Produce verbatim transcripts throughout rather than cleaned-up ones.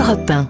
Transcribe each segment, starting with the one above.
Europe un.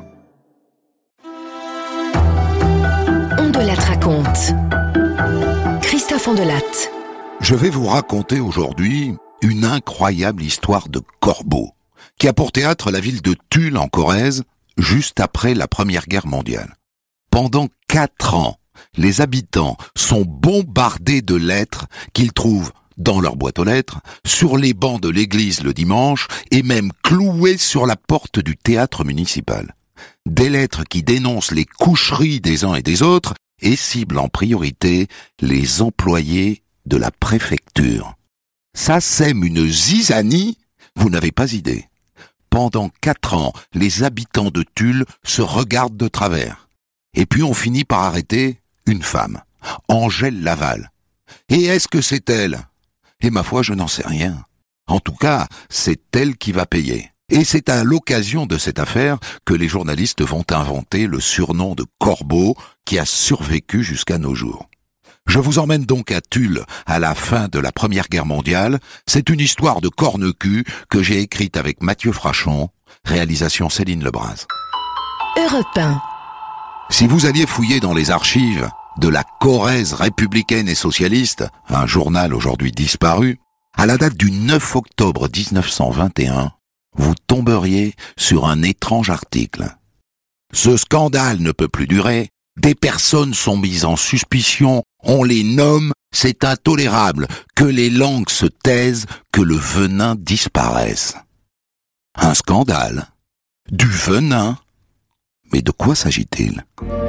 Ondelatte raconte. Christophe Ondelatte. Je vais vous raconter aujourd'hui une incroyable histoire de corbeau qui a pour théâtre la ville de Tulle en Corrèze, juste après la Première Guerre mondiale. Pendant quatre ans, les habitants sont bombardés de lettres qu'ils trouvent dans leur boîte aux lettres, sur les bancs de l'église le dimanche et même clouées sur la porte du théâtre municipal. Des lettres qui dénoncent les coucheries des uns et des autres et ciblent en priorité les employés de la préfecture. Ça sème une zizanie, vous n'avez pas idée. Pendant quatre ans, les habitants de Tulle se regardent de travers. Et puis on finit par arrêter une femme, Angèle Laval. Et est-ce que c'est elle ? Et ma foi, je n'en sais rien. En tout cas, c'est elle qui va payer. Et c'est à l'occasion de cette affaire que les journalistes vont inventer le surnom de Corbeau qui a survécu jusqu'à nos jours. Je vous emmène donc à Tulle à la fin de la Première Guerre mondiale. C'est une histoire de corne-cul que j'ai écrite avec Mathieu Frachon, réalisation Céline Lebras. Europe un. Si vous alliez fouiller dans les archives de la Corrèze républicaine et socialiste, un journal aujourd'hui disparu, à la date du neuf octobre dix-neuf cent vingt et un, vous tomberiez sur un étrange article. Ce scandale ne peut plus durer, des personnes sont mises en suspicion, on les nomme, c'est intolérable, que les langues se taisent, que le venin disparaisse. Un scandale? Du venin? Mais de quoi s'agit-il ?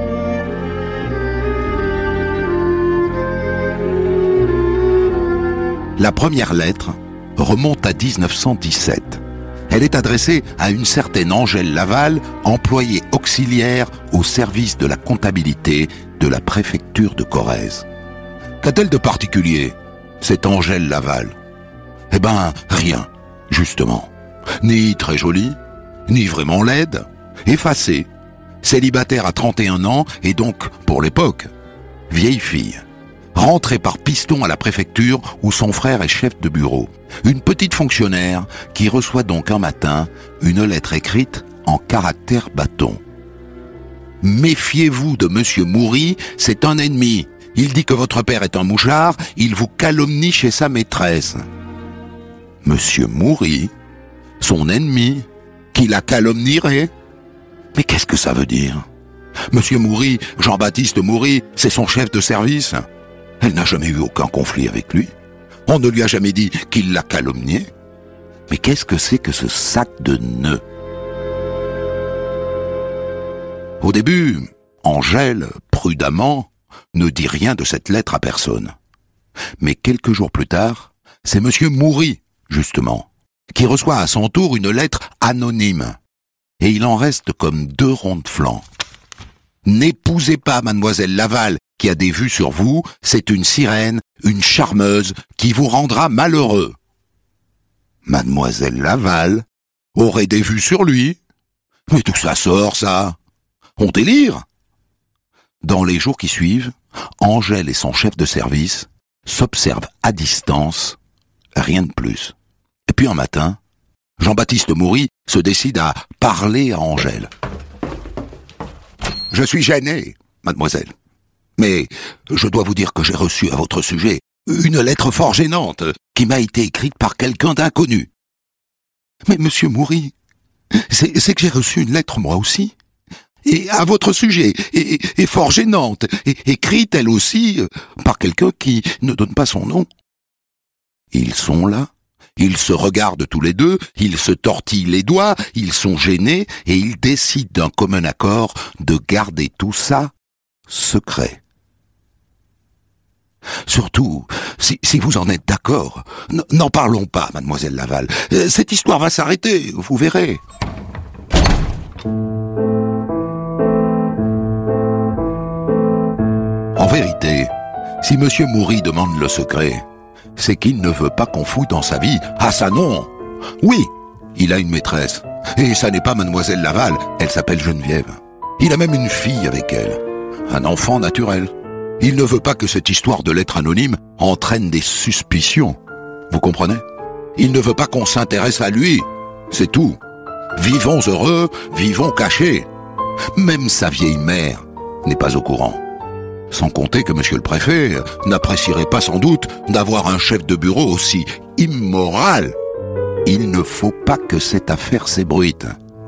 La première lettre remonte à dix-neuf cent dix-sept. Elle est adressée à une certaine Angèle Laval, employée auxiliaire au service de la comptabilité de la préfecture de Corrèze. Qu'a-t-elle de particulier, cette Angèle Laval ? Eh ben, rien, justement. Ni très jolie, ni vraiment laide, effacée, célibataire à trente et un ans et donc, pour l'époque, vieille fille. Rentrée par piston à la préfecture où son frère est chef de bureau. Une petite fonctionnaire qui reçoit donc un matin une lettre écrite en caractères bâtons. « Méfiez-vous de Monsieur Moury, c'est un ennemi. Il dit que votre père est un mouchard, il vous calomnie chez sa maîtresse. » Monsieur Moury, son ennemi, qui la calomnierait ? Mais qu'est-ce que ça veut dire ? Monsieur Moury, Jean-Baptiste Moury, c'est son chef de service. Elle n'a jamais eu aucun conflit avec lui. On ne lui a jamais dit qu'il l'a calomnié. Mais qu'est-ce que c'est que ce sac de nœuds ? Au début, Angèle, prudemment, ne dit rien de cette lettre à personne. Mais quelques jours plus tard, c'est Monsieur Moury, justement, qui reçoit à son tour une lettre anonyme. Et il en reste comme deux ronds de flanc. « N'épousez pas Mademoiselle Laval, qui a des vues sur vous, c'est une sirène, une charmeuse, qui vous rendra malheureux. » Mademoiselle Laval aurait des vues sur lui ? Mais d'où ça sort, ça ? On délire ? Dans les jours qui suivent, Angèle et son chef de service s'observent à distance, rien de plus. Et puis un matin, Jean-Baptiste Moury se décide à parler à Angèle. « Je suis gêné, mademoiselle. Mais je dois vous dire que j'ai reçu à votre sujet une lettre fort gênante qui m'a été écrite par quelqu'un d'inconnu. »« Mais monsieur Moury, c'est, c'est que j'ai reçu une lettre moi aussi, et à votre sujet, et, et, et fort gênante, et, écrite elle aussi par quelqu'un qui ne donne pas son nom. » Ils sont là, ils se regardent tous les deux, ils se tortillent les doigts, ils sont gênés, et ils décident d'un commun accord de garder tout ça secret. Surtout, si, si vous en êtes d'accord, n- n'en parlons pas, mademoiselle Laval. Euh, cette histoire va s'arrêter, vous verrez. En vérité, si Monsieur Moury demande le secret, c'est qu'il ne veut pas qu'on fouille dans sa vie. Ah ça non ! Oui, il a une maîtresse. Et ça n'est pas mademoiselle Laval, elle s'appelle Geneviève. Il a même une fille avec elle. Un enfant naturel. Il ne veut pas que cette histoire de lettre anonyme entraîne des suspicions. Vous comprenez ? Il ne veut pas qu'on s'intéresse à lui. C'est tout. Vivons heureux, vivons cachés. Même sa vieille mère n'est pas au courant. Sans compter que monsieur le préfet n'apprécierait pas sans doute d'avoir un chef de bureau aussi immoral. Il ne faut pas que cette affaire s'ébruite.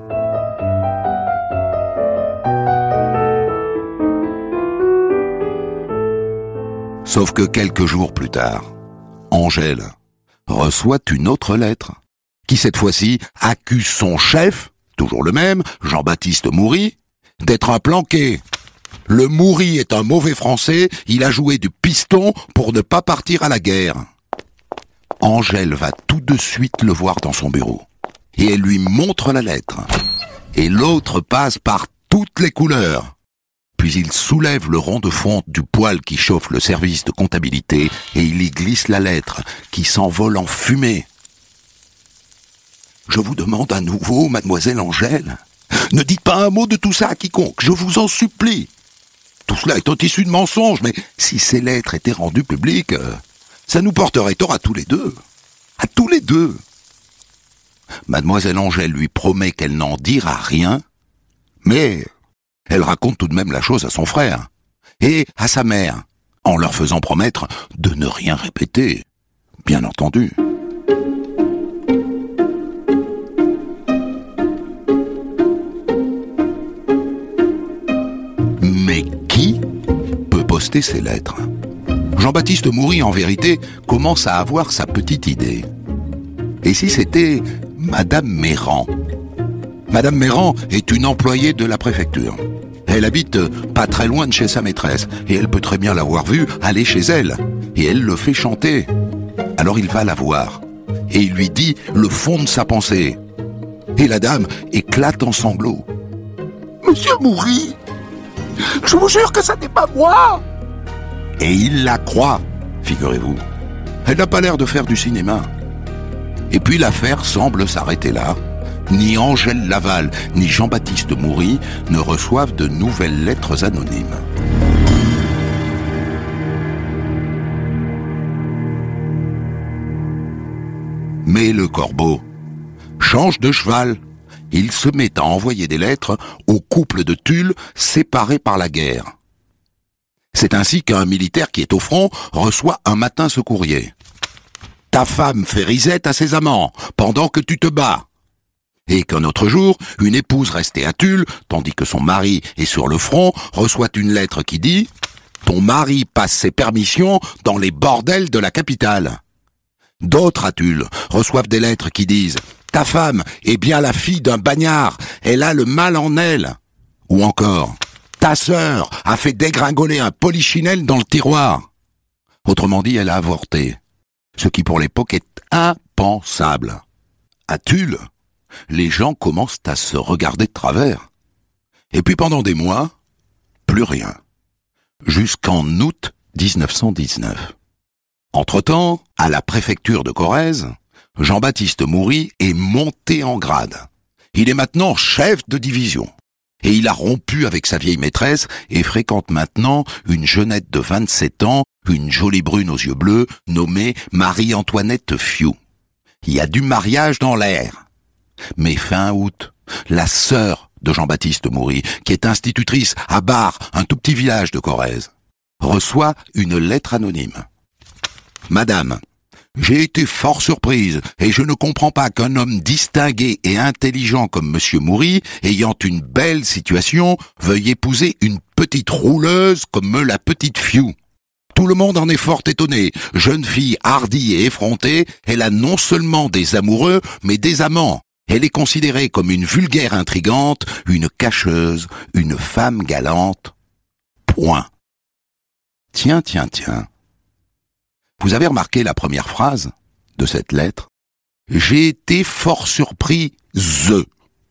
Sauf que quelques jours plus tard, Angèle reçoit une autre lettre, qui cette fois-ci accuse son chef, toujours le même, Jean-Baptiste Moury, d'être un planqué. Le Moury est un mauvais Français, il a joué du piston pour ne pas partir à la guerre. Angèle va tout de suite le voir dans son bureau, et elle lui montre la lettre. Et l'autre passe par toutes les couleurs. Puis il soulève le rond de fonte du poêle qui chauffe le service de comptabilité et il y glisse la lettre qui s'envole en fumée. Je vous demande à nouveau, mademoiselle Angèle, ne dites pas un mot de tout ça à quiconque, je vous en supplie. Tout cela est un tissu de mensonges, mais si ces lettres étaient rendues publiques, ça nous porterait tort à tous les deux. À tous les deux. Mademoiselle Angèle lui promet qu'elle n'en dira rien, mais elle raconte tout de même la chose à son frère et à sa mère, en leur faisant promettre de ne rien répéter, bien entendu. Mais qui peut poster ces lettres ? Jean-Baptiste Moury, en vérité, commence à avoir sa petite idée. Et si c'était Madame Méran ? Madame Méran est une employée de la préfecture. Elle habite pas très loin de chez sa maîtresse, et elle peut très bien l'avoir vue aller chez elle, et elle le fait chanter. Alors il va la voir, et il lui dit le fond de sa pensée. Et la dame éclate en sanglots. « Monsieur Moury, je vous jure que ça n'est pas moi !» Et il la croit, figurez-vous. Elle n'a pas l'air de faire du cinéma. Et puis l'affaire semble s'arrêter là. Ni Angèle Laval, ni Jean-Baptiste Moury ne reçoivent de nouvelles lettres anonymes. Mais le corbeau change de cheval. Il se met à envoyer des lettres au couple de Tulle séparés par la guerre. C'est ainsi qu'un militaire qui est au front reçoit un matin ce courrier. « Ta femme fait risette à ses amants pendant que tu te bats. » Et qu'un autre jour, une épouse restée à Tulle, tandis que son mari est sur le front, reçoit une lettre qui dit « Ton mari passe ses permissions dans les bordels de la capitale. » D'autres à Tulle reçoivent des lettres qui disent « Ta femme est bien la fille d'un bagnard, elle a le mal en elle. » Ou encore « Ta sœur a fait dégringoler un polichinelle dans le tiroir. » Autrement dit, elle a avorté. Ce qui pour l'époque est impensable. À Tulle, les gens commencent à se regarder de travers. Et puis pendant des mois, plus rien. Jusqu'en août dix-neuf cent dix-neuf. Entre-temps, à la préfecture de Corrèze, Jean-Baptiste Moury est monté en grade. Il est maintenant chef de division. Et il a rompu avec sa vieille maîtresse et fréquente maintenant une jeunette de vingt-sept ans, une jolie brune aux yeux bleus, nommée Marie-Antoinette Fiou. Il y a du mariage dans l'air. Mais fin août, la sœur de Jean-Baptiste Moury, qui est institutrice à Bar, un tout petit village de Corrèze, reçoit une lettre anonyme. « Madame, j'ai été fort surprise et je ne comprends pas qu'un homme distingué et intelligent comme Monsieur Moury, ayant une belle situation, veuille épouser une petite rouleuse comme la petite Fiou. Tout le monde en est fort étonné. Jeune fille hardie et effrontée, elle a non seulement des amoureux, mais des amants. Elle est considérée comme une vulgaire intrigante, une cacheuse, une femme galante. Point. Tiens, tiens, tiens. Vous avez remarqué la première phrase de cette lettre ? J'ai été fort surpris, ze.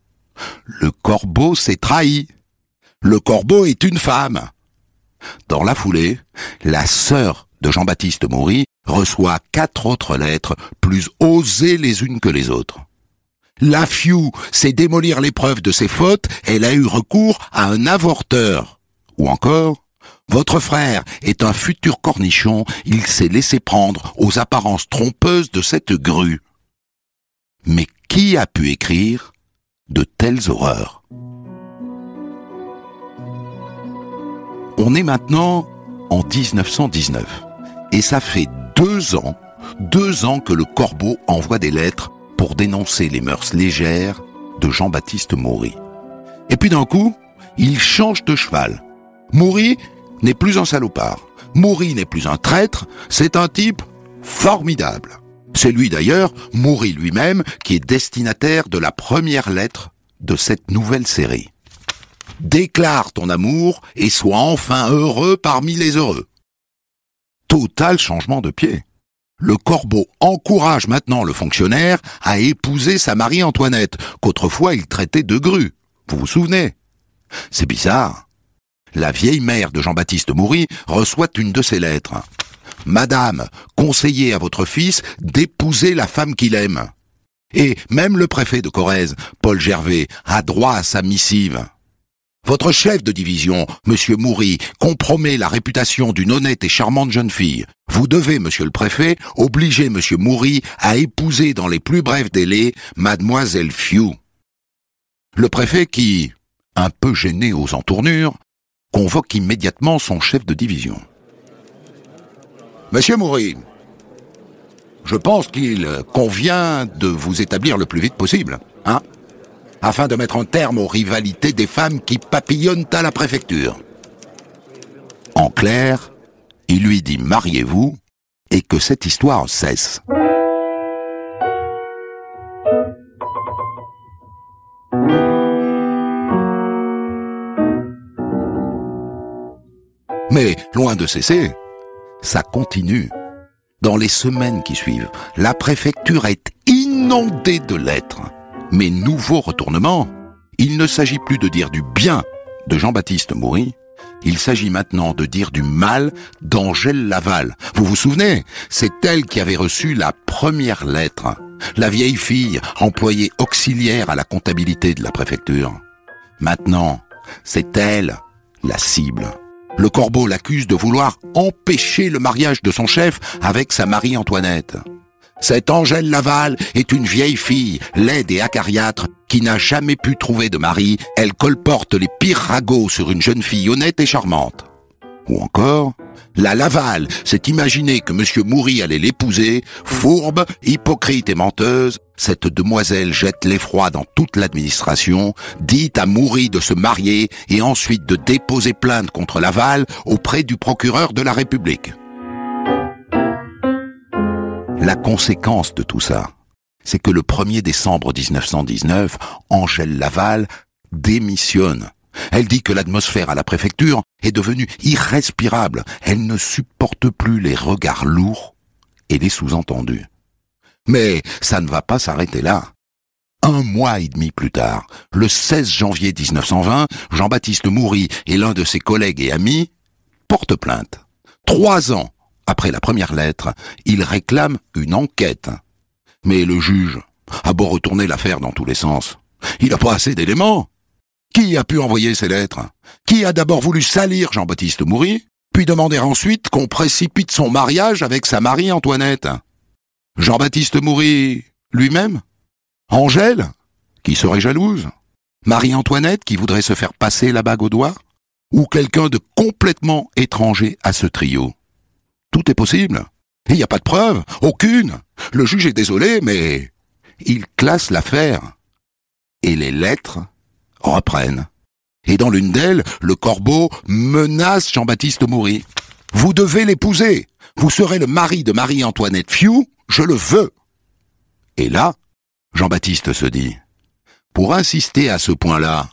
Le corbeau s'est trahi. Le corbeau est une femme. Dans la foulée, la sœur de Jean-Baptiste Moury reçoit quatre autres lettres plus osées les unes que les autres. La Fiou sait démolir les preuves de ses fautes, elle a eu recours à un avorteur. Ou encore, votre frère est un futur cornichon, il s'est laissé prendre aux apparences trompeuses de cette grue. Mais qui a pu écrire de telles horreurs. On est maintenant en dix-neuf cent dix-neuf, et ça fait deux ans, deux ans que le Corbeau envoie des lettres pour dénoncer les mœurs légères de Jean-Baptiste Maury. Et puis d'un coup, il change de cheval. Maury n'est plus un salopard. Maury n'est plus un traître, c'est un type formidable. C'est lui d'ailleurs, Maury lui-même, qui est destinataire de la première lettre de cette nouvelle série. Déclare ton amour et sois enfin heureux parmi les heureux. Total changement de pied. Le Corbeau encourage maintenant le fonctionnaire à épouser sa Marie-Antoinette, qu'autrefois il traitait de grue. Vous vous souvenez? C'est bizarre. La vieille mère de Jean-Baptiste Maury reçoit une de ses lettres. « Madame, conseillez à votre fils d'épouser la femme qu'il aime. » Et même le préfet de Corrèze, Paul Gervais, a droit à sa missive. Votre chef de division, Monsieur Maury, compromet la réputation d'une honnête et charmante jeune fille. Vous devez, Monsieur le préfet, obliger Monsieur Maury à épouser dans les plus brefs délais Mademoiselle Few. Le préfet qui, un peu gêné aux entournures, convoque immédiatement son chef de division. « Monsieur Maury, je pense qu'il convient de vous établir le plus vite possible, hein, afin de mettre un terme aux rivalités des femmes qui papillonnent à la préfecture. » En clair, il lui dit « mariez-vous » et que cette histoire cesse. Mais, loin de cesser, ça continue. Dans les semaines qui suivent, la préfecture est inondée de lettres. Mais nouveau retournement, il ne s'agit plus de dire du bien de Jean-Baptiste Maury, il s'agit maintenant de dire du mal d'Angèle Laval. Vous vous souvenez? C'est elle qui avait reçu la première lettre. La vieille fille, employée auxiliaire à la comptabilité de la préfecture. Maintenant, c'est elle, la cible. Le Corbeau l'accuse de vouloir empêcher le mariage de son chef avec sa Marie-Antoinette. Cette Angèle Laval est une vieille fille, laide et acariâtre, qui n'a jamais pu trouver de mari. Elle colporte les pires ragots sur une jeune fille honnête et charmante. Ou encore, la Laval s'est imaginé que Monsieur Maury allait l'épouser, fourbe, hypocrite et menteuse. Cette demoiselle jette l'effroi dans toute l'administration, dit à Maury de se marier et ensuite de déposer plainte contre Laval auprès du procureur de la République. La conséquence de tout ça, c'est que le premier décembre dix-neuf cent dix-neuf, Angèle Laval démissionne. Elle dit que l'atmosphère à la préfecture est devenue irrespirable. Elle ne supporte plus les regards lourds et les sous-entendus. Mais ça ne va pas s'arrêter là. Un mois et demi plus tard, le seize janvier dix-neuf cent vingt, Jean-Baptiste Maury et l'un de ses collègues et amis portent plainte. Trois ans après la première lettre, il réclame une enquête. Mais le juge a beau retourner l'affaire dans tous les sens. Il n'a pas assez d'éléments. Qui a pu envoyer ces lettres? Qui a d'abord voulu salir Jean-Baptiste Maury, puis demander ensuite qu'on précipite son mariage avec sa Marie-Antoinette? Jean-Baptiste Maury lui-même? Angèle, qui serait jalouse? Marie-Antoinette, qui voudrait se faire passer la bague au doigt? Ou quelqu'un de complètement étranger à ce trio? Tout est possible. Et il n'y a pas de preuve, aucune. Le juge est désolé, mais il classe l'affaire. Et les lettres reprennent. Et dans l'une d'elles, le Corbeau menace Jean-Baptiste Maury. « Vous devez l'épouser. Vous serez le mari de Marie-Antoinette Few, je le veux. » Et là, Jean-Baptiste se dit, pour insister à ce point-là,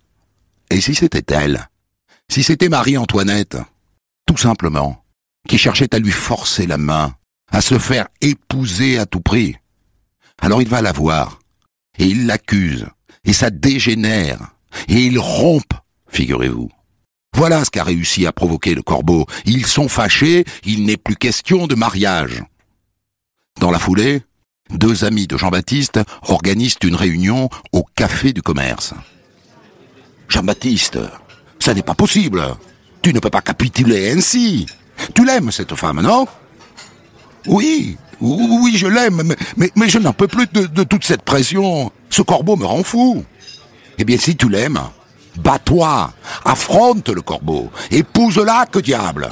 et si c'était elle? Si c'était Marie-Antoinette? Tout simplement, qui cherchait à lui forcer la main, à se faire épouser à tout prix. Alors il va la voir, et il l'accuse, et ça dégénère, et ils rompent, figurez-vous. Voilà ce qu'a réussi à provoquer le Corbeau. Ils sont fâchés, il n'est plus question de mariage. Dans la foulée, deux amis de Jean-Baptiste organisent une réunion au Café du Commerce. « Jean-Baptiste, ça n'est pas possible. Tu ne peux pas capituler ainsi. Tu l'aimes, cette femme, non ? » « Oui, Oui, je l'aime, mais, mais, mais je n'en peux plus de, de toute cette pression. Ce corbeau me rend fou. Eh bien, si tu l'aimes, bats-toi, affronte le corbeau, épouse-la, que diable.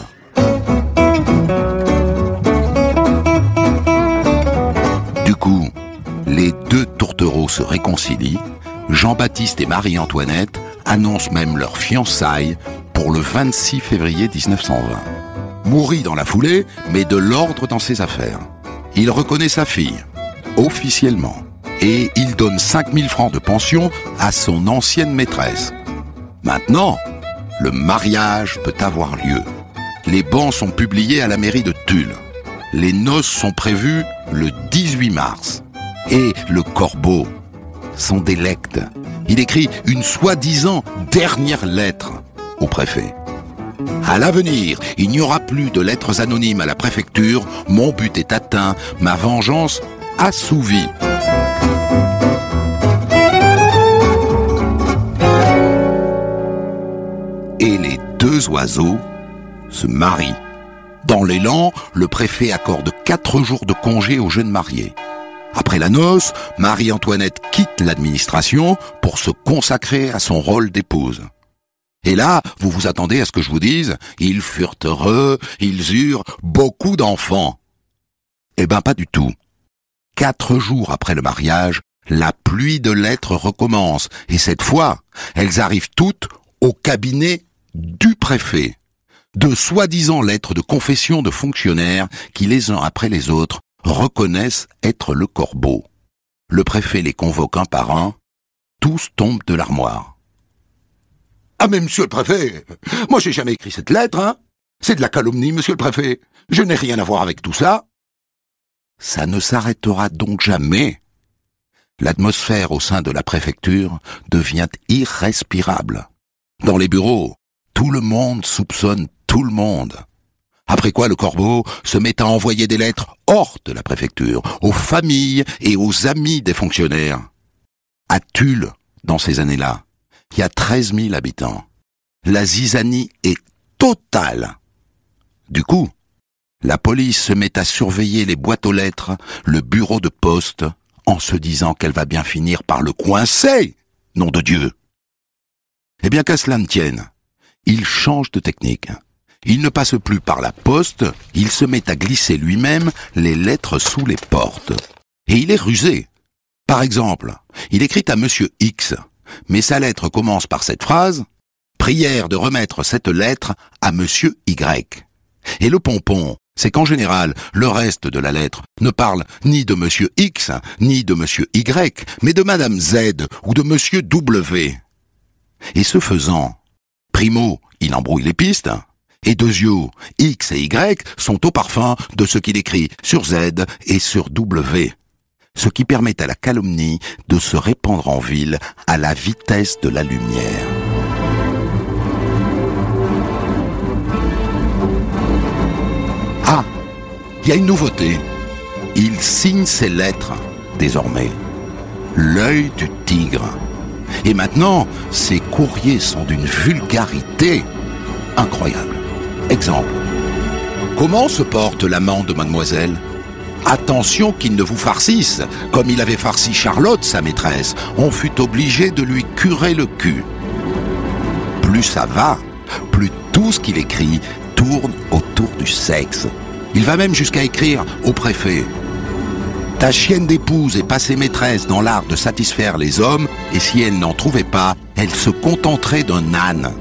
Du coup, les deux tourtereaux se réconcilient. Jean-Baptiste et Marie-Antoinette annoncent même leur fiançailles pour le vingt-six février dix-neuf cent vingt. Moury, dans la foulée, met de l'ordre dans ses affaires. Il reconnaît sa fille, officiellement, et il donne cinq mille francs de pension à son ancienne maîtresse. Maintenant, le mariage peut avoir lieu. Les bans sont publiés à la mairie de Tulle. Les noces sont prévues le dix-huit mars. Et le corbeau s'en délecte. Il écrit une soi-disant dernière lettre au préfet. À l'avenir, il n'y aura plus de lettres anonymes à la préfecture. Mon but est atteint, ma vengeance assouvie. Et les deux oiseaux se marient. Dans l'élan, le préfet accorde quatre jours de congé aux jeunes mariés. Après la noce, Marie-Antoinette quitte l'administration pour se consacrer à son rôle d'épouse. Et là, vous vous attendez à ce que je vous dise, ils furent heureux, ils eurent beaucoup d'enfants. Eh ben pas du tout. Quatre jours après le mariage, la pluie de lettres recommence, et cette fois, elles arrivent toutes au cabinet du préfet. De soi-disant lettres de confession de fonctionnaires qui, les uns après les autres, reconnaissent être le corbeau. Le préfet les convoque un par un, tous tombent de l'armoire. Ah mais monsieur le préfet, moi j'ai jamais écrit cette lettre, hein. C'est de la calomnie, monsieur le préfet. Je n'ai rien à voir avec tout ça. Ça ne s'arrêtera donc jamais. L'atmosphère au sein de la préfecture devient irrespirable. Dans les bureaux, tout le monde soupçonne tout le monde. Après quoi, le corbeau se met à envoyer des lettres hors de la préfecture, aux familles et aux amis des fonctionnaires. À Tulle, dans ces années-là, il y a treize mille habitants. La zizanie est totale. Du coup, la police se met à surveiller les boîtes aux lettres, le bureau de poste, en se disant qu'elle va bien finir par le coincer, nom de Dieu. Eh bien qu'à cela ne tienne, il change de technique. Il ne passe plus par la poste, il se met à glisser lui-même les lettres sous les portes. Et il est rusé. Par exemple, il écrit à Monsieur X, mais sa lettre commence par cette phrase « Prière de remettre cette lettre à Monsieur Y ». Et le pompon, c'est qu'en général, le reste de la lettre ne parle ni de Monsieur X, ni de Monsieur Y, mais de Madame Z ou de Monsieur W. Et ce faisant, primo, il embrouille les pistes, et deuxio, X et Y sont au parfum de ce qu'il écrit sur Z et sur W, ce qui permet à la calomnie de se répandre en ville à la vitesse de la lumière. Ah, il y a une nouveauté. Il signe ses lettres, désormais. L'œil du tigre. Et maintenant, ces courriers sont d'une vulgarité incroyable. Exemple. Comment se porte l'amant de mademoiselle ? Attention qu'il ne vous farcisse, comme il avait farci Charlotte, sa maîtresse. On fut obligé de lui curer le cul. Plus ça va, plus tout ce qu'il écrit tourne autour du sexe. Il va même jusqu'à écrire au préfet. Ta chienne d'épouse est passée maîtresse dans l'art de satisfaire les hommes, et si elle n'en trouvait pas, elle se contenterait d'un âne.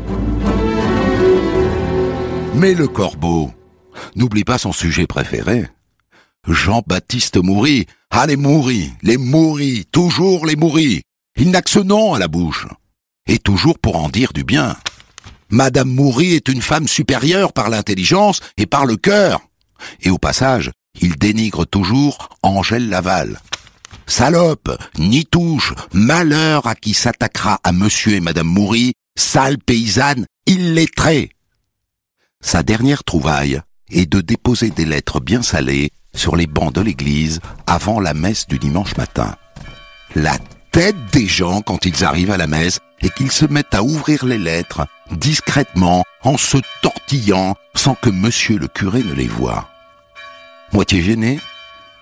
Mais le corbeau n'oublie pas son sujet préféré. Jean-Baptiste Moury. Ah, les Moury, les Moury, toujours les Moury. Il n'a que ce nom à la bouche. Et toujours pour en dire du bien. Madame Moury est une femme supérieure par l'intelligence et par le cœur. Et au passage, il dénigre toujours Angèle Laval. Salope, nitouche, malheur à qui s'attaquera à monsieur et madame Moury, sale paysanne, illettrée. Sa dernière trouvaille est de déposer des lettres bien salées sur les bancs de l'église avant la messe du dimanche matin. La tête des gens quand ils arrivent à la messe et qu'ils se mettent à ouvrir les lettres discrètement en se tortillant sans que monsieur le curé ne les voie. Moitié gêné,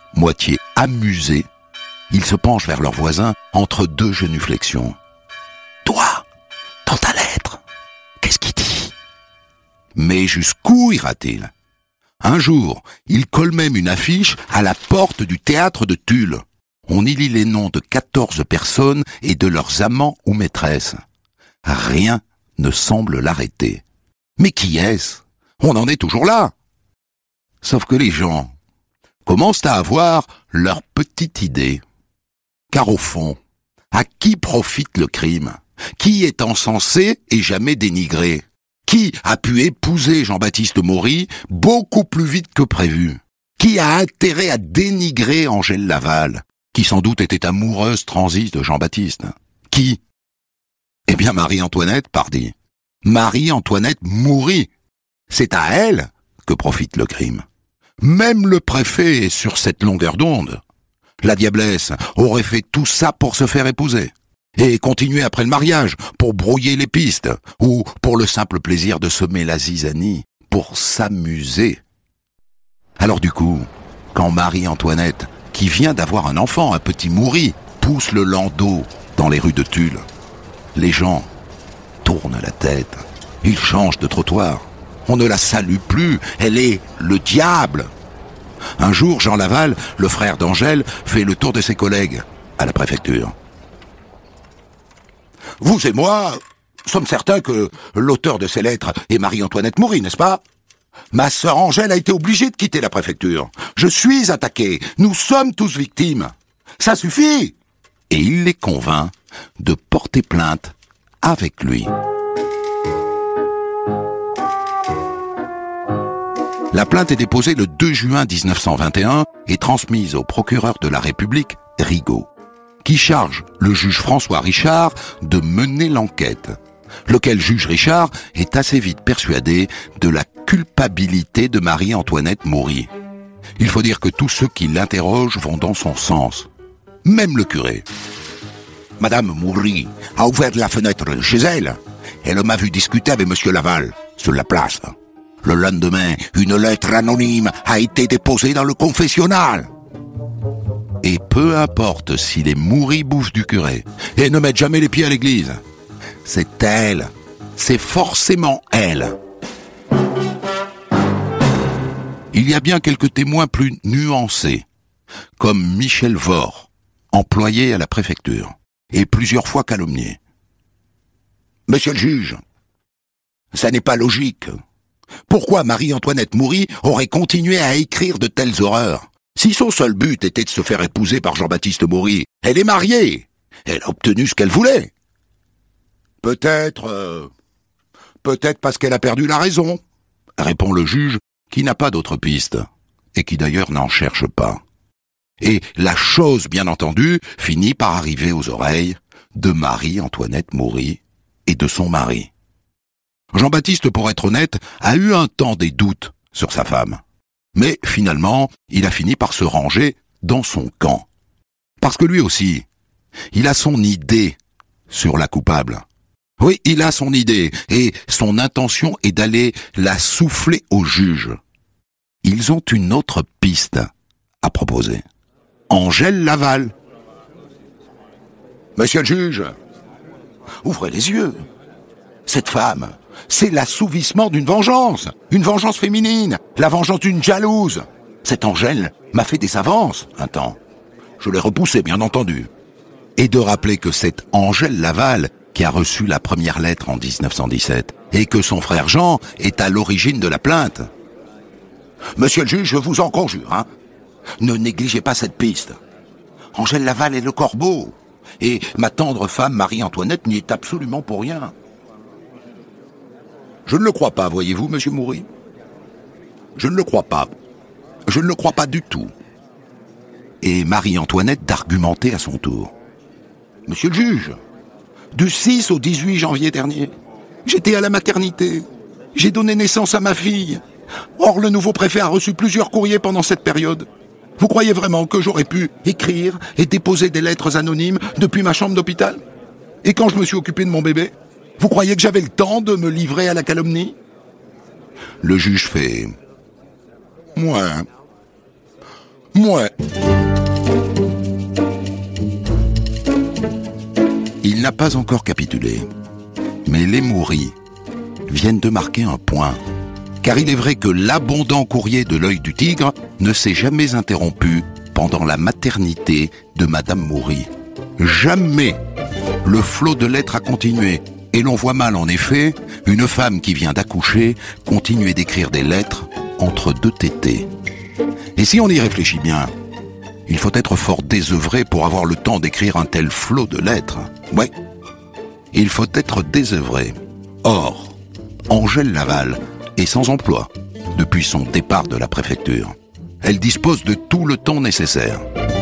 moitié amusés, ils se penchent vers leur voisin entre deux genuflexions. « Toi, dans ta lettre, qu'est-ce qu'il dit ?» Mais jusqu'où ira-t-il ? Un jour, il colle même une affiche à la porte du théâtre de Tulle. On y lit les noms de quatorze personnes et de leurs amants ou maîtresses. Rien ne semble l'arrêter. Mais qui est-ce ? On en est toujours là. Sauf que les gens commencent à avoir leur petite idée. Car au fond, à qui profite le crime ? Qui est encensé et jamais dénigré ? Qui a pu épouser Jean-Baptiste Maury beaucoup plus vite que prévu ? Qui a intérêt à dénigrer Angèle Laval, qui sans doute était amoureuse transie de Jean-Baptiste ? Qui ? Eh bien Marie-Antoinette, pardi. Marie-Antoinette Maury. C'est à elle que profite le crime. Même le préfet est sur cette longueur d'onde. La diablesse aurait fait tout ça pour se faire épouser. Et continuer après le mariage, pour brouiller les pistes, ou pour le simple plaisir de semer la zizanie, pour s'amuser. Alors du coup, quand Marie-Antoinette, qui vient d'avoir un enfant, un petit Maury, pousse le landau dans les rues de Tulle, les gens tournent la tête, ils changent de trottoir. On ne la salue plus, elle est le diable. Un jour, Jean Laval, le frère d'Angèle, fait le tour de ses collègues à la préfecture. Vous et moi sommes certains que l'auteur de ces lettres est Marie-Antoinette Maury, n'est-ce pas ? Ma sœur Angèle a été obligée de quitter la préfecture. Je suis attaqué. Nous sommes tous victimes. Ça suffit ! Et il les convainc de porter plainte avec lui. La plainte est déposée le deux juin dix-neuf cent vingt et un et transmise au procureur de la République, Rigaud, qui charge le juge François Richard de mener l'enquête, lequel juge Richard est assez vite persuadé de la culpabilité de Marie-Antoinette Maury. Il faut dire que tous ceux qui l'interrogent vont dans son sens, même le curé. Madame Maury a ouvert la fenêtre chez elle. Elle m'a vu discuter avec Monsieur Laval sur la place. Le lendemain, une lettre anonyme a été déposée dans le confessionnal. Et peu importe si les Maury bouffent du curé et ne mettent jamais les pieds à l'église, c'est elle, c'est forcément elle. Il y a bien quelques témoins plus nuancés, comme Michel Vore, employé à la préfecture, et plusieurs fois calomnié. Monsieur le juge, ça n'est pas logique. Pourquoi Marie-Antoinette Maury aurait continué à écrire de telles horreurs ? Si son seul but était de se faire épouser par Jean-Baptiste Maury, elle est mariée. Elle a obtenu ce qu'elle voulait. Peut-être... Euh, peut-être parce qu'elle a perdu la raison, répond le juge, qui n'a pas d'autre piste, et qui d'ailleurs n'en cherche pas. Et la chose, bien entendu, finit par arriver aux oreilles de Marie-Antoinette Maury et de son mari. Jean-Baptiste, pour être honnête, a eu un temps des doutes sur sa femme. Mais finalement, il a fini par se ranger dans son camp. Parce que lui aussi, il a son idée sur la coupable. Oui, il a son idée, et son intention est d'aller la souffler au juge. Ils ont une autre piste à proposer. Angèle Laval. Monsieur le juge, ouvrez les yeux. Cette femme, c'est l'assouvissement d'une vengeance, une vengeance féminine, la vengeance d'une jalouse. Cette Angèle m'a fait des avances un temps. Je l'ai repoussée, bien entendu. Et de rappeler que c'est Angèle Laval qui a reçu la première lettre en dix-neuf cent dix-sept, et que son frère Jean est à l'origine de la plainte. Monsieur le juge, je vous en conjure, hein, ne négligez pas cette piste. Angèle Laval est le corbeau, et ma tendre femme Marie-Antoinette n'y est absolument pour rien. Je ne le crois pas, voyez-vous, monsieur Maury. Je ne le crois pas. Je ne le crois pas du tout. Et Marie-Antoinette d'argumenter à son tour. Monsieur le juge, du six au dix-huit janvier dernier, j'étais à la maternité. J'ai donné naissance à ma fille. Or, le nouveau préfet a reçu plusieurs courriers pendant cette période. Vous croyez vraiment que j'aurais pu écrire et déposer des lettres anonymes depuis ma chambre d'hôpital ? Et quand je me suis occupé de mon bébé, vous croyez que j'avais le temps de me livrer à la calomnie ? Le juge fait... Ouais. Mouais. Il n'a pas encore capitulé. Mais les Moury viennent de marquer un point. Car il est vrai que l'abondant courrier de l'œil du tigre ne s'est jamais interrompu pendant la maternité de Madame Moury. Jamais le flot de lettres a continué. Et l'on voit mal, en effet, une femme qui vient d'accoucher continuer d'écrire des lettres entre deux tétés. Et si on y réfléchit bien, il faut être fort désœuvré pour avoir le temps d'écrire un tel flot de lettres. Ouais, il faut être désœuvré. Or, Angèle Laval est sans emploi depuis son départ de la préfecture. Elle dispose de tout le temps nécessaire.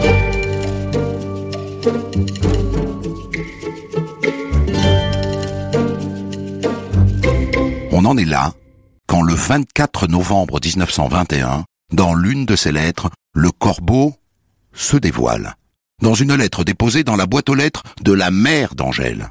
On en est là quand le vingt-quatre novembre dix-neuf cent vingt et un, dans l'une de ses lettres, le Corbeau se dévoile. Dans une lettre déposée dans la boîte aux lettres de la mère d'Angèle.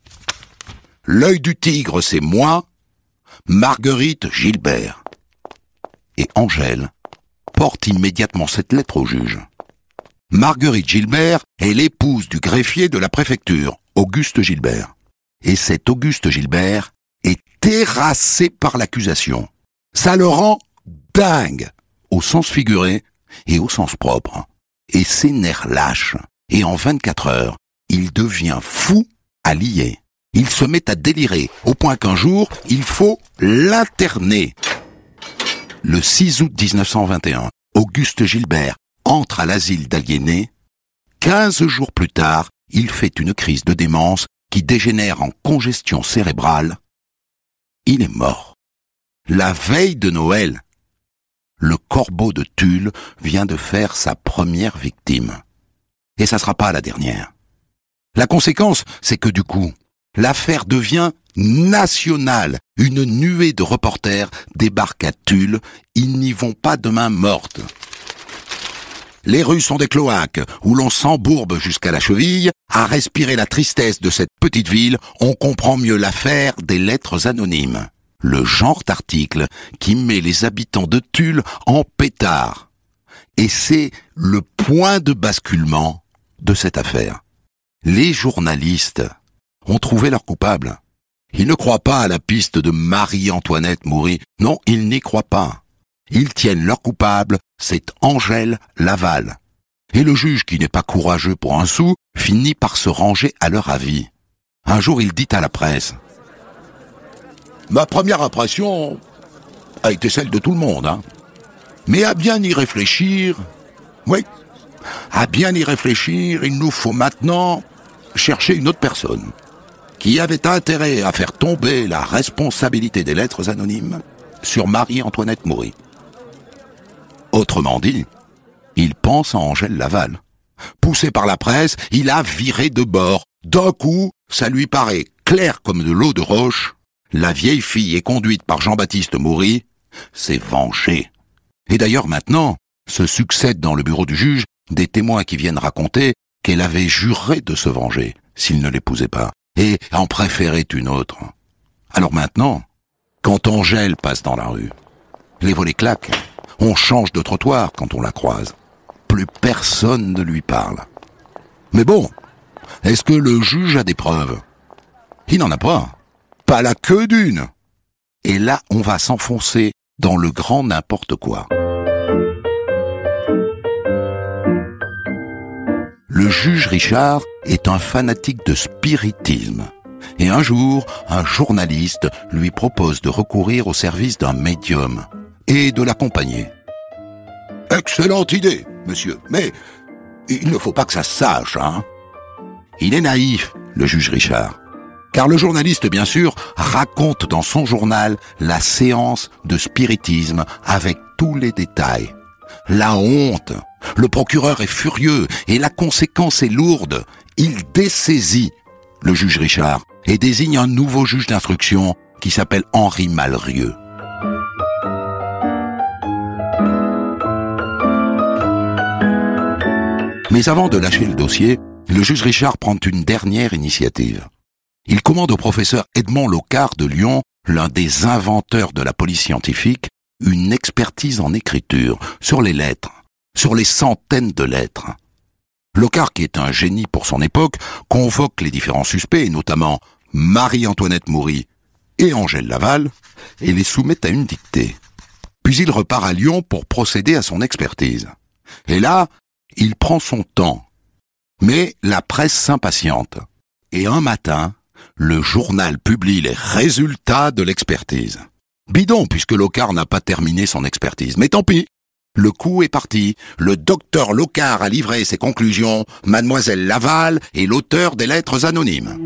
L'œil du tigre, c'est moi, Marguerite Gilbert. Et Angèle porte immédiatement cette lettre au juge. Marguerite Gilbert est l'épouse du greffier de la préfecture, Auguste Gilbert. Et cet Auguste Gilbert est terrassé par l'accusation. Ça le rend dingue, au sens figuré et au sens propre. Et ses nerfs lâchent. Et en vingt-quatre heures, il devient fou à lier. Il se met à délirer, au point qu'un jour, il faut l'interner. Le six août dix-neuf cent vingt et un, Auguste Gilbert entre à l'asile d'aliénés. Quinze jours plus tard, il fait une crise de démence qui dégénère en congestion cérébrale. Il est mort. La veille de Noël, le Corbeau de Tulle vient de faire sa première victime. Et ça sera pas la dernière. La conséquence, c'est que du coup, l'affaire devient nationale. Une nuée de reporters débarque à Tulle. Ils n'y vont pas de main morte. Les rues sont des cloaques où l'on s'embourbe jusqu'à la cheville. À respirer la tristesse de cette petite ville, on comprend mieux l'affaire des lettres anonymes. Le genre d'article qui met les habitants de Tulle en pétard. Et c'est le point de basculement de cette affaire. Les journalistes ont trouvé leur coupable. Ils ne croient pas à la piste de Marie-Antoinette Moury. Non, ils n'y croient pas. Ils tiennent leur coupable, c'est Angèle Laval. Et le juge, qui n'est pas courageux pour un sou, finit par se ranger à leur avis. Un jour, il dit à la presse: « Ma première impression a été celle de tout le monde, hein. Mais à bien y réfléchir, oui, à bien y réfléchir, il nous faut maintenant chercher une autre personne qui avait intérêt à faire tomber la responsabilité des lettres anonymes sur Marie-Antoinette Moury. » Autrement dit, il pense à Angèle Laval. Poussé par la presse, il a viré de bord. D'un coup, ça lui paraît clair comme de l'eau de roche. La vieille fille est conduite par Jean-Baptiste Moury, s'est vengée. Et d'ailleurs maintenant, se succèdent dans le bureau du juge des témoins qui viennent raconter qu'elle avait juré de se venger s'il ne l'épousait pas, et en préférait une autre. Alors maintenant, quand Angèle passe dans la rue, les volets claquent, on change de trottoir quand on la croise. Plus personne ne lui parle. Mais bon, est-ce que le juge a des preuves? Il n'en a pas. Pas la queue d'une. Et là, on va s'enfoncer dans le grand n'importe quoi. Le juge Richard est un fanatique de spiritisme. Et un jour, un journaliste lui propose de recourir au service d'un médium et de l'accompagner. Excellente idée, monsieur, mais il ne faut pas que ça se sache, hein. Il est naïf, le juge Richard. Car le journaliste, bien sûr, raconte dans son journal la séance de spiritisme avec tous les détails. La honte. Le procureur est furieux et la conséquence est lourde. Il dessaisit le juge Richard et désigne un nouveau juge d'instruction qui s'appelle Henri Malrieux. Mais avant de lâcher le dossier, le juge Richard prend une dernière initiative. Il commande au professeur Edmond Locard de Lyon, l'un des inventeurs de la police scientifique, une expertise en écriture sur les lettres, sur les centaines de lettres. Locard, qui est un génie pour son époque, convoque les différents suspects, notamment Marie-Antoinette Maury et Angèle Laval, et les soumet à une dictée. Puis il repart à Lyon pour procéder à son expertise. Et là, il prend son temps. Mais la presse s'impatiente. Et un matin, le journal publie les résultats de l'expertise. Bidon, puisque Locard n'a pas terminé son expertise. Mais tant pis, le coup est parti. Le docteur Locard a livré ses conclusions. Mademoiselle Laval est l'auteur des lettres anonymes.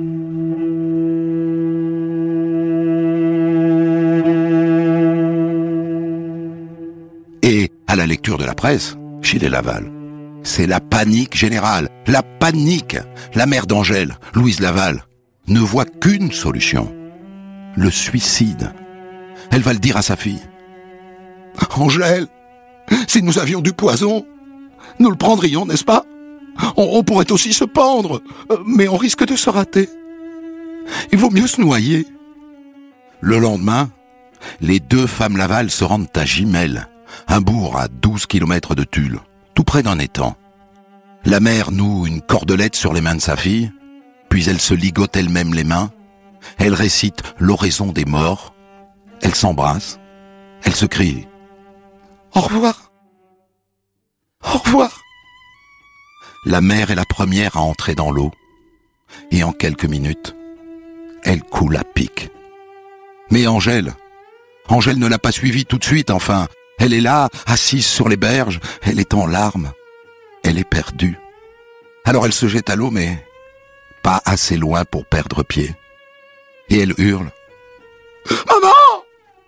Et à la lecture de la presse, chez les Laval, c'est la panique générale. La panique. La mère d'Angèle, Louise Laval, ne voit qu'une solution. Le suicide. Elle va le dire à sa fille. « Angèle, si nous avions du poison, nous le prendrions, n'est-ce pas ? on, on pourrait aussi se pendre, mais on risque de se rater. Il vaut mieux se noyer. » Le lendemain, les deux femmes Laval se rendent à Gimel, un bourg à douze kilomètres de Tulle, tout près d'un étang. La mère noue une cordelette sur les mains de sa fille, puis elle se ligote elle-même les mains, elle récite l'oraison des morts, elle s'embrasse, elle se crie « Au revoir, au revoir !» La mère est la première à entrer dans l'eau, et en quelques minutes, elle coule à pic. Mais Angèle, Angèle ne l'a pas suivie tout de suite, enfin, elle est là, assise sur les berges, elle est en larmes, elle est perdue. Alors elle se jette à l'eau, mais pas assez loin pour perdre pied. Et elle hurle « Maman ! Maman !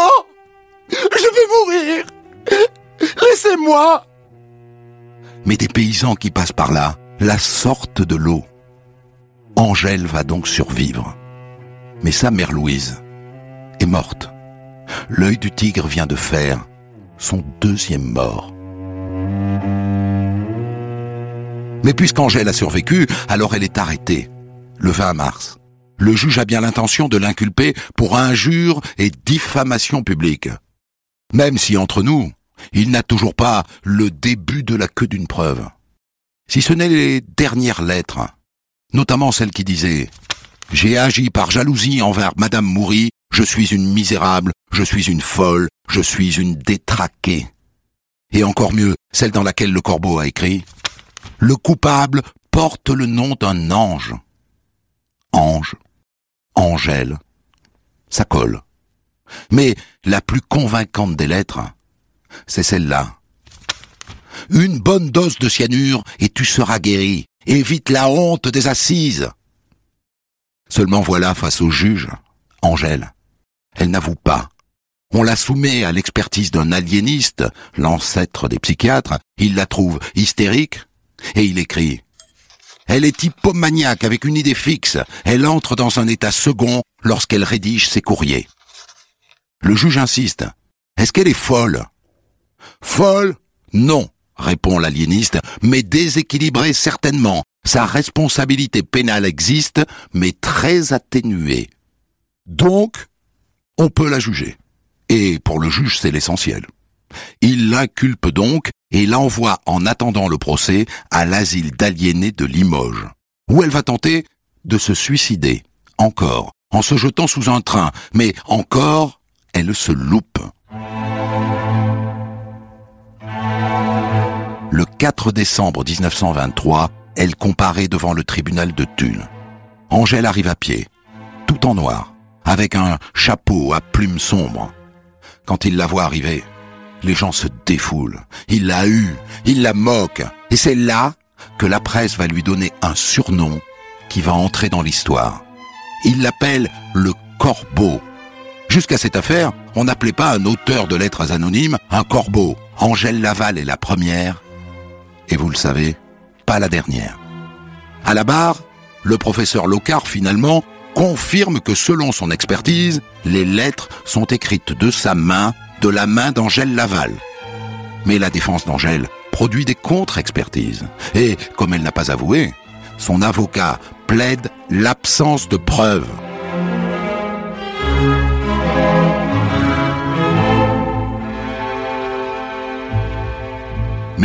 Je vais mourir ! Laissez-moi !» Mais des paysans qui passent par là la sortent de l'eau. Angèle va donc survivre. Mais sa mère Louise est morte. L'œil du tigre vient de faire son deuxième mort. Mais puisqu'Angèle a survécu, alors elle est arrêtée, le vingt mars. Le juge a bien l'intention de l'inculper pour injure et diffamation publique. Même si, entre nous, il n'a toujours pas le début de la queue d'une preuve. Si ce n'est les dernières lettres, notamment celle qui disait « J'ai agi par jalousie envers Madame Maury, je suis une misérable, je suis une folle, je suis une détraquée. » Et encore mieux, celle dans laquelle le corbeau a écrit « Le coupable porte le nom d'un ange. » Ange, Angèle, ça colle. Mais la plus convaincante des lettres, c'est celle-là. « Une bonne dose de cyanure et tu seras guéri. Évite la honte des assises. » Seulement voilà, face au juge, Angèle, elle n'avoue pas. On la soumet à l'expertise d'un aliéniste, l'ancêtre des psychiatres, il la trouve hystérique, et il écrit « Elle est hypomaniaque avec une idée fixe, elle entre dans un état second lorsqu'elle rédige ses courriers. » Le juge insiste « Est-ce qu'elle est folle ?»« Folle ? Non, répond l'aliéniste, mais déséquilibrée certainement. Sa responsabilité pénale existe, mais très atténuée. Donc, on peut la juger. » Et pour le juge, c'est l'essentiel. Il l'inculpe donc et l'envoie en attendant le procès à l'asile d'aliénés de Limoges, où elle va tenter de se suicider, encore, en se jetant sous un train, mais encore, elle se loupe. Le quatre décembre mille neuf cent vingt-trois, elle comparaît devant le tribunal de Tulle. Angèle arrive à pied, tout en noir, avec un chapeau à plumes sombres. Quand il la voit arriver, les gens se défoulent. Il la hue, il la moque. Et c'est là que la presse va lui donner un surnom qui va entrer dans l'histoire. Il l'appelle le Corbeau. Jusqu'à cette affaire, on n'appelait pas un auteur de lettres anonymes un corbeau. Angèle Laval est la première, et vous le savez, pas la dernière. À la barre, le professeur Locard, finalement, confirme que selon son expertise, les lettres sont écrites de sa main, de la main d'Angèle Laval. Mais la défense d'Angèle produit des contre-expertises. Et, comme elle n'a pas avoué, son avocat plaide l'absence de preuves.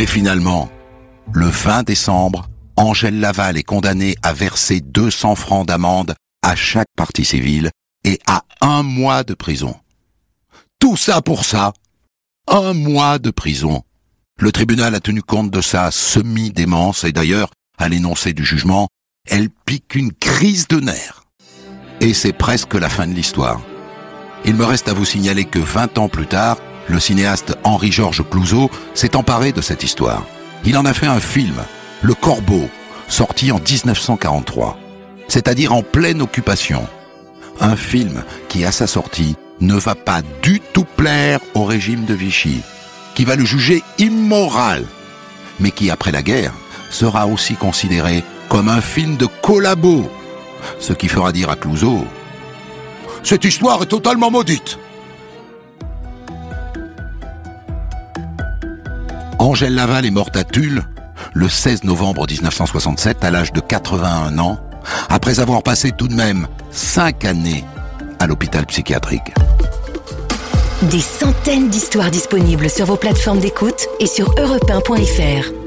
Mais finalement, le vingt décembre, Angèle Laval est condamnée à verser deux cents francs d'amende à chaque partie civile et à un mois de prison. Tout ça pour ça. Un mois de prison. Le tribunal a tenu compte de sa semi-démence et d'ailleurs, à l'énoncé du jugement, elle pique une crise de nerfs. Et c'est presque la fin de l'histoire. Il me reste à vous signaler que vingt ans plus tard, le cinéaste Henri-Georges Clouzot s'est emparé de cette histoire. Il en a fait un film, Le Corbeau, sorti en dix-neuf cent quarante-trois, c'est-à-dire en pleine occupation. Un film qui, à sa sortie, ne va pas du tout plaire au régime de Vichy, qui va le juger immoral, mais qui, après la guerre, sera aussi considéré comme un film de collabo, ce qui fera dire à Clouzot « Cette histoire est totalement maudite !» Angèle Laval est morte à Tulle le seize novembre dix-neuf cent soixante-sept à l'âge de quatre-vingt-un ans, après avoir passé tout de même cinq années à l'hôpital psychiatrique. Des centaines d'histoires disponibles sur vos plateformes d'écoute et sur europe un point f r.